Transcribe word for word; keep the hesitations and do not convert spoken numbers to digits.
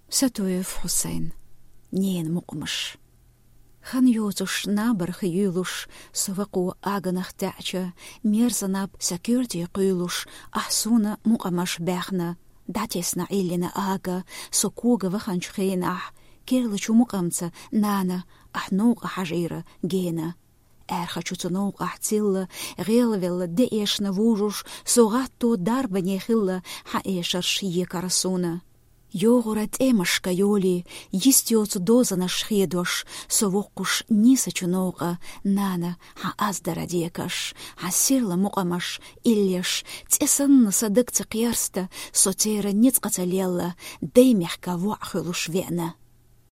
Сатуев Хусейн. Нен мукмыш. Хан юзуш набарх юлуш, соваку аганах тача, мерзанаб сакюрти кюлуш, ахсуна мукамаш бяхна, датесна иллина ага, сокуга ваханчхейнах, кирлачу мукамца, нана, ахнуга хажира, гена. Erхачу цунуг ахцилла, гелвелла деешна вужуш, согатто дарба нехилла, хаэшар шие карасуна. Йогурат эмашка йоли, йистиоцу дозана шхедош, совокуш ниса чунога, нана, ха аздара декаш, ха сирла мукамаш, иллеш, цесанна садык цикьярста, сотера ницкацалелла, деймехка вахылуш вена.